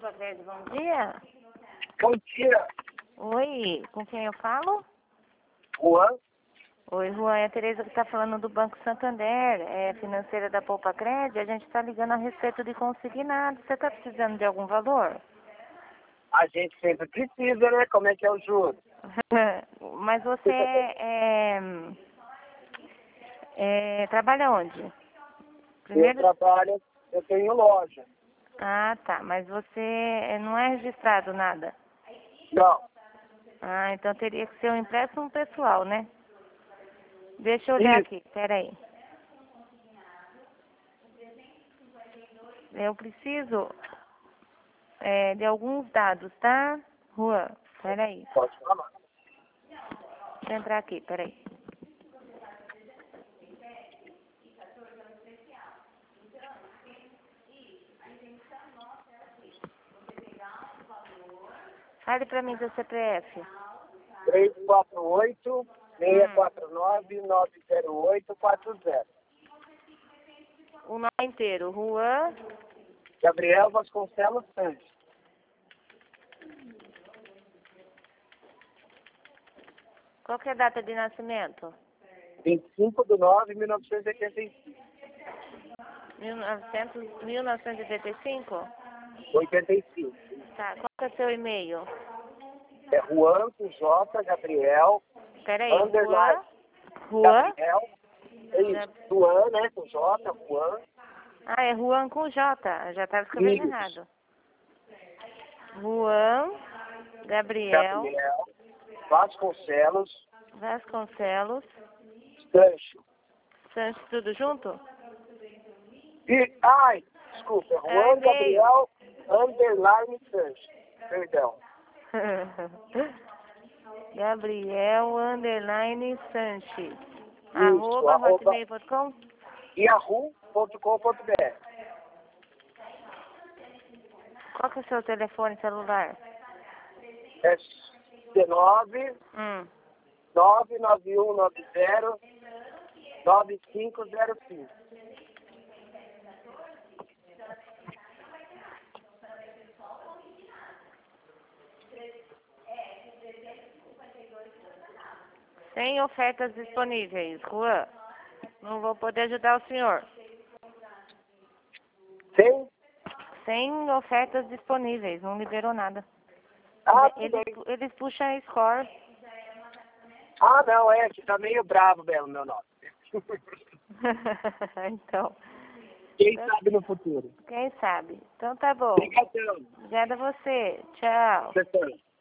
Poupa Crédito, bom dia. Bom dia, Oi, com quem eu falo? Juan. Oi, Juan, é a Tereza que está falando do Banco Santander, é financeira da Poupa Crédito. A gente está ligando a respeito de consignado. Você está precisando de algum valor? A gente sempre precisa, né? Como é que é o juro? Mas você trabalha onde? Eu trabalho, eu tenho loja. Ah, tá. Mas você não é registrado nada? Não, Ah, então teria que ser um empréstimo pessoal, né? Deixa eu olhar isso. aqui, peraí. Eu preciso de alguns dados, tá? Juan, peraí. Pode falar. Deixa eu entrar aqui, peraí. Fale pra mim seu CPF. 348-649-90840. O nome inteiro, Juan. Gabriel Vasconcelos Santos. Qual que é a data de nascimento? 25/9/1985. 1985? 85. Tá, qual que é o seu e-mail? É Juan com J, Gabriel, Peraí, underline, Juan? Gabriel, é isso, Juan, né, com J, Juan. Ah, é Juan com J. Eu já estava escrevendo Isso. errado. Juan Gabriel Vasconcelos Vasconcelos Sancho. Santos, tudo junto? E, desculpa, Juan e-mail. Gabriel, underline Sancho. Perdão. Gabriel underline Sanches. Isso, @hotmail.com. yahoo.com.br. Qual que é o seu telefone celular? É 19 99190 9505. Sem ofertas disponíveis, Juan. Não vou poder ajudar o senhor. Sim? Sem ofertas disponíveis, não liberou nada. Tudo bem. Eles puxam a score. Não, que tá meio bravo mesmo, meu nome. Então. Quem sabe no futuro. Quem sabe? Então tá bom. Obrigadão. Obrigada a você. Tchau. Professor.